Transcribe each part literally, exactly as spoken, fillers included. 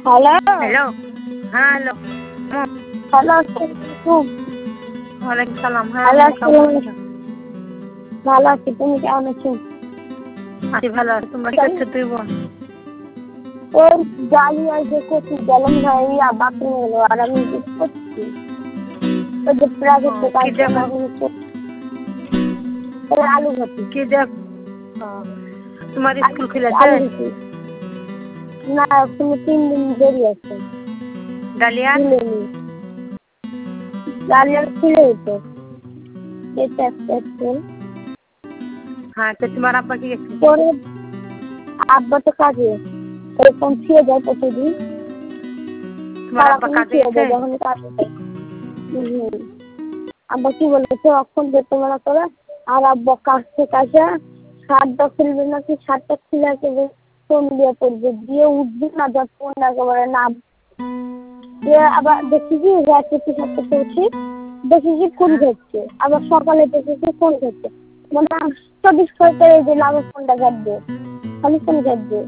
Hello hello হ্যাঁ hello hello আসসালামু ওয়ালাইকুম সালাম। হ্যাঁ হ্যালো কেমন আছো? ভালো আছি, তুমি কেমন আছো? আছি ভালো আছি। তোমরা কি করছো তুই বোন? ওই ডালিয়া যে করছি গেলাম ভাইয়া বাথরুমে গেলো আর আমি কি করছি ওই যে প্রাইভেট ও, থেকে কি আসলাম দেব এখন হচ্ছে ওই আলু ভাজি কি দেব ও, তোমার স্কুল খুলেছে? আলু ভাজি না তুমি তিন দিন দেরি আছে ডালিয়া খুলেনি ডালিয়া খুলে তো এটা একটা স্কুল হ্যাঁ তো তোমার আব্বা কি গেছে? পরে আব্বা তো কাজে এরকম ছিঁড়ে যায় প্রতিদিন তোমার আব্বা কাজে গেছে? যখন কাজে যায় হুম আব্বা কি বলেছে অক্ষণ যেতে মানা করে আর আব্বা কাজ থেকে আসে শার্টটা খুলবে নাকি শার্টটা খুলে একেবারে ফোন দিয়ে পড়বে দিয়ে উঠবে না যতক্ষণ একেবারে নাম দিয়ে আবার দেখি কি রাত্রে পিছাতে করছি দেখি কি ফোন ঘটছে আবার সকালে দেখেছি ফোন ঘটছে মানে চব্বিশ ঘন্টার এই যে লাভের ফোনটা ঘাটবে খালি ফোন ঘাটবে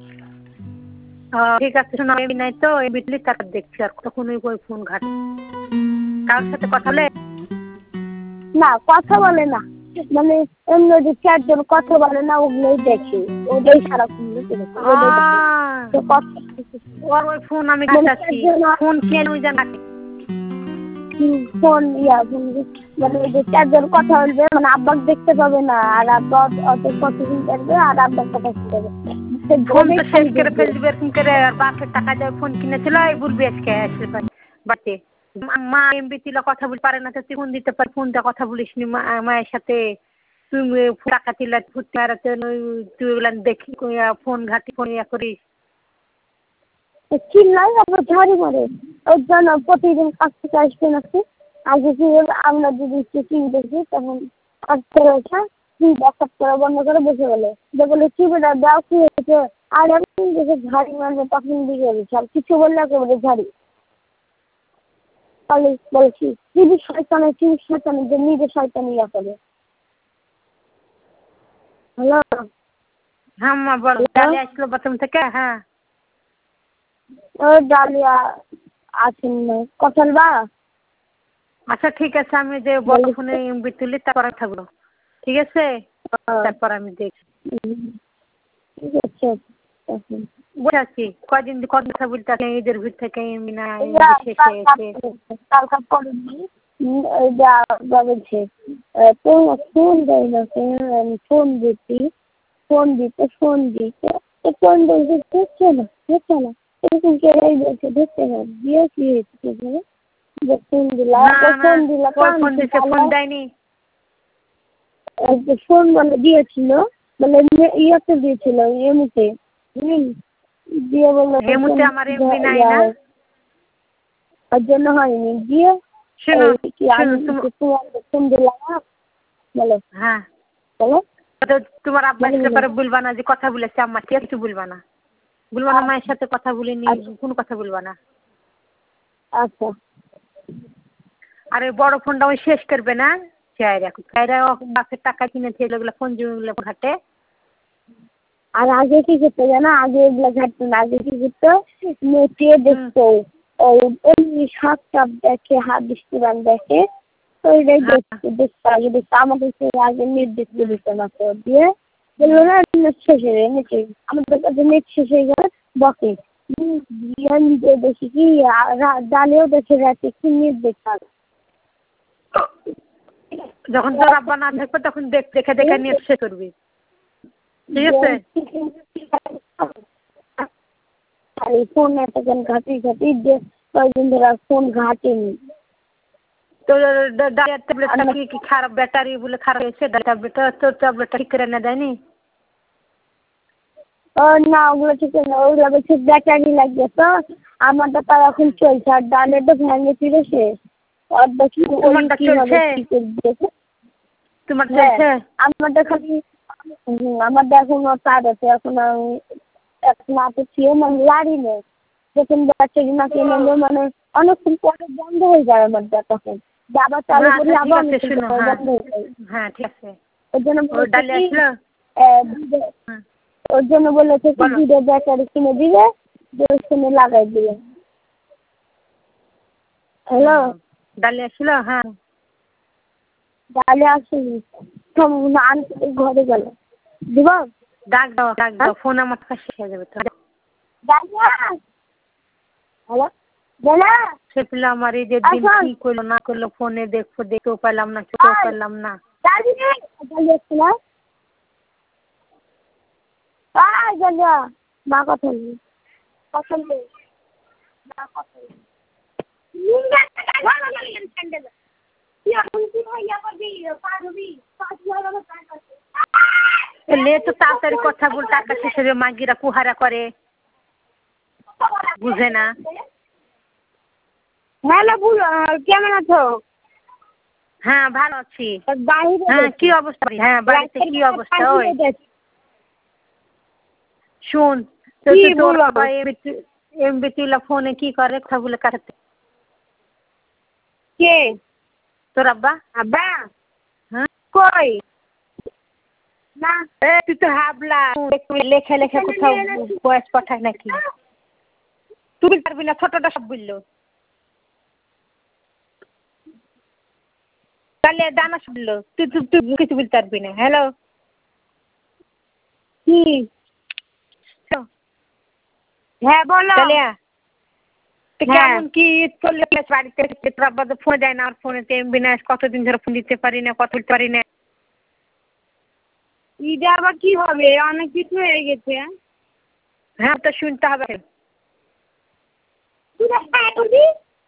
ঠিক আছে শোনো আমি নাই তো এই বিটলি টাকা দেখছি আর তখন ওই ওই ফোন ঘাটে কারোর সাথে কথা বলে না কথা বলে না মানে অন্য যে চারজন কথা বলে না ওগুলোই দেখে ওটাই সারাক্ষণ ওর ওই ফোন আমি ঘাটাচ্ছি ফোন কেন জানা ফোন ইয়া মানে ওই যে চারজন কথা বলবে মানে আব্বাক দেখতে পাবে না আর আব্বা অত কতদিন করবে আর আব্বার কথা শুনবে ফোন তো শেষ করে ফেল দিবে এরকম করে আর বাপের টাকা দিয়ে ফোন কিনেছিল এই বলবি আজকে আসলে বাড়িতে মা এমবি তিলা কথা বলতে পারে না তো তুই ফোন দিতে পার ফোনটা কথা বলিস নি মায়ের সাথে তুমি টাকা তিলা ফুটতে মারাতে তুই ওগুলা দেখি ফোন ঘাটি ফোন ইয়া করিস চিল্লাই আবার ঝাড়ি মারে ওর জন্য প্রতিদিন কাজ থেকে আসবে নাকি আগে কি আমরা যদি চেকিং দেখি তখন কাজ করে ওঠা তুই ব্যাকআপ করা বন্ধ করে বসে গেলো যে বলে কি বেটা দাও কি হয়েছে আর আমি দেখে ঝাড়ি মারবে তখন দিকে গেছি আর কিছু বললে একেবারে ঝাড়ি তাহলে বলছি টিভি শয়তানে টিভি শয়তানে যে নিজে শয়তানি ইয়া করে হ্যালো হ্যাঁ মা বলো ডালিয়া আসলো বাথরুম থেকে হ্যাঁ ওই ডালিয়া আছেন না কথা বলবা আচ্ছা ঠিক আছে আমি যে বড় ফোনে এমবি তুলি তারপর থাকবো ঠিক আছে তারপর আমি দেখছি ঠিক আছে বসে আছি কয়দিন কদিন কথা বলতে আসে ঈদের ভিড় থেকে এমনি না শেষে এসে কালকা করেনি বলছে তোমার ফোন দেয় না আমি ফোন দিচ্ছি ফোন দিতে ফোন দিতে ফোন বলতে দেখছে না দেখছে না এরকম কেরাই বলছে দেখতে না দিয়ে কি হয়েছে ফোন দিলা ফোন দিলা ফোন দিছে ফোন দেয়নি ফোন বলে দিয়েছিল বলে ইয়েতে দিয়েছিল এমনিতে হুম দিয়ে বললো এমনিতে আমার এমবি নাই না ওর জন্য হয়নি দিয়ে শোনো ফোন দিলাম বলো হ্যাঁ বলো তোমার আব্বার ব্যাপারে বলবা না যে কথা বলেছে আম্মা কে কিছু বলবা না বলবা না মায়ের সাথে কথা বলিনি কোনো কথা বলবা না আচ্ছা আর ওই বড় ফোনটা ওই শেষ করবে না চাইরা চাইরা বাপের টাকা কিনেছে এগুলো ফোন জমিগুলো ঘাটে আর আগে কি করতো জানো আগে এগুলো ঘাটতো না আগে কি করতো নেটে দেখতো এমনি সাপ টাপ দেখে হাদিস কুরআন দেখে ওইটাই দেখতো দেখতো আগে দেখতো আমাদের আগে নেট দেখতে দিত না তো দিয়ে বললো না নেট শেষ হয়ে যায় নেটে আমাদের কাছে নেট শেষ হয়ে গেলে বকে দিয়ে দেখি কি ডালেও দেখে রাতে কি নেট দেখা যখন তোর আব্বা না থাকবে তখন দেখ দেখে দেখে নেট শেষ করবি ঠিক আছে ফোন এতক্ষণ ঘাটি ঘাটি কয়েকদিন ধরে ফোন ঘাটেনি তো ডালিয়ার ট্যাবলেটটা কি কি খারাপ ব্যাটারি বলে খারাপ হয়েছে ট্যাবলেটটা তোর ট্যাবলেটটা ঠিক করে এনে দেয়নি ও না ওগুলো ঠিক না ওগুলো বলছে ব্যাটারি লাগবে তো আমারটা তার এখন চলছে আর ডালের তো ভেঙে ফিরে শেষ অর্ধেক তোমারটা চলছে তোমার চলছে আমারটা খালি আমারটা এখনো তার আছে এখন আমি এখন হাতে ছিও মানে লাড়ি নেই যখন ব্যাটারি না কিনে মানে অনেকক্ষণ পরে বন্ধ হয়ে যায় আমারটা তখন আবার চালু করি আবার বন্ধ হয়ে যায় হ্যাঁ ঠিক আছে ওর জন্য ডালিয়া আসলো ওর জন্য বলেছে কি দিবে ব্যাটারি কিনে দিবে ফোনে লাগাই দিলাম। হ্যালো ডালিয়া ছিল? হ্যাঁ ডালিয়া আসেনি, আনতে ঘরে গেল। দিব? ডাক দাও ডাক দাও, ফোন আমার কাছে শেষ হয়ে যাবে তো। ডালিয়া হ্যালো ডালিয়া সে পিলা আমার এই যে দিন কি করলো না করলো ফোনে দেখবো, দেখতেও পেলাম না, চোখেও পেলাম না। ডালিয়া ডালিয়া ছিল? আয় ডালিয়া মা কথা নেই কথা নেই মা কথা নেই। লে তো তাড়াতাড়ি কথা বল, টাকা শেষ হয়ে যাবে, মাগিরা কুহারা করে বুঝে না। হ্যালো বুল কেমন আছো? হ্যাঁ ভালো আছি। বাইরে হ্যাঁ কি অবস্থা? হ্যাঁ বাড়িতে কি অবস্থা? ওই শুন তোর এমবি তুলা ফোনে কি করে কথা বলে কাটাতে? কে? তোর আব্বা? আব্বা হ্যাঁ কই না এ তুই তো হাবলা লেখা লেখা কোথাও বয়স পাঠায় নাকি? তুই পারবি না, ছোটটা সব বললো। তাহলে দানা শুনলো তুই তুই তুই কিছু বলতে পারবি না। হ্যালো কি? হ্যাঁ বলো। কেমন কি চললে বাড়িতে? তোর আব্বা তো ফোন দেয় না, আর ফোনেতে এমবি না, কতদিন ধরে ফোন দিতে পারি না, কথা বলতে পারি না। ঈদে আবার কি হবে? অনেক কিছু হয়ে গেছে। হ্যাঁ তো শুনতে হবে। তুই রাস্তায় করবি?